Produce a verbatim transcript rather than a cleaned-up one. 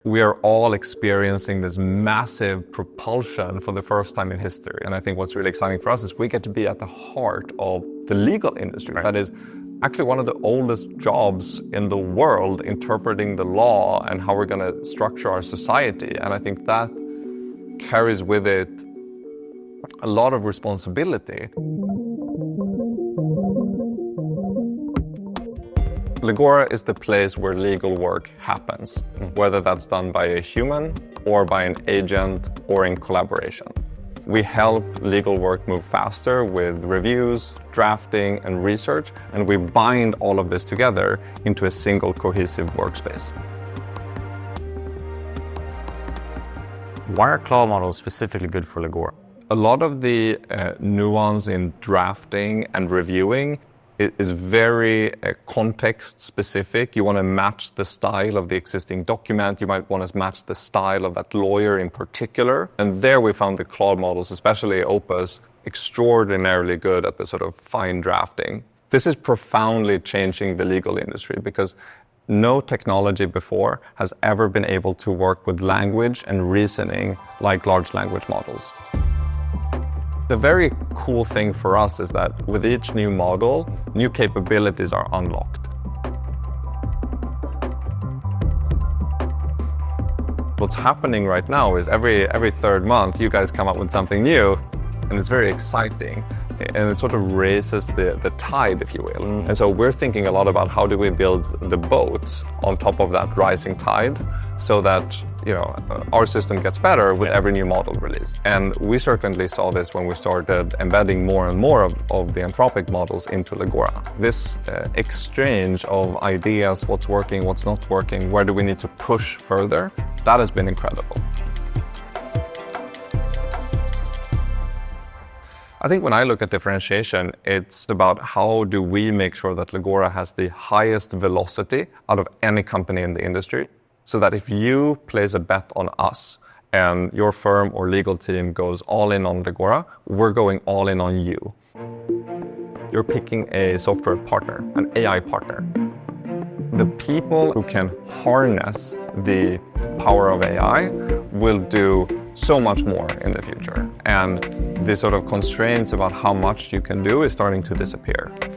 we are all experiencing this massive propulsion for the first time in history. And I think what's really exciting for us is we get to be at the heart of the legal industry. Right. That is actually one of the oldest jobs in the world, interpreting the law and how we're going to structure our society. And I think that carries with it a lot of responsibility. Legora is the place where legal work happens, whether that's done by a human or by an agent or in collaboration. We help legal work move faster with reviews, drafting, and research, and we bind all of this together into a single cohesive workspace. Why are cloud models specifically good for Legora? A lot of the uh, nuance in drafting and reviewing is very uh, context specific. You want to match the style of the existing document. You might want to match the style of that lawyer in particular. And there we found the Claude models, especially Opus, extraordinarily good at the sort of fine drafting. This is profoundly changing the legal industry because no technology before has ever been able to work with language and reasoning like large language models. The very cool thing for us is that with each new model, new capabilities are unlocked. What's happening right now is every, every third month, you guys come up with something new, and it's very exciting. And it sort of raises the, the tide, if you will. Mm. And so we're thinking a lot about how do we build the boat on top of that rising tide so that, you know, our system gets better with yeah. every new model release. And we certainly saw this when we started embedding more and more of, of the Anthropic models into Legora. This uh, exchange of ideas, what's working, what's not working, where do we need to push further, that has been incredible. I think when I look at differentiation, it's about how do we make sure that Legora has the highest velocity out of any company in the industry, so that if you place a bet on us and your firm or legal team goes all in on Legora, we're going all in on you. You're picking a software partner, an A I partner. The people who can harness the power of A I will do so much more in the future. And the sort of constraints about how much you can do is starting to disappear.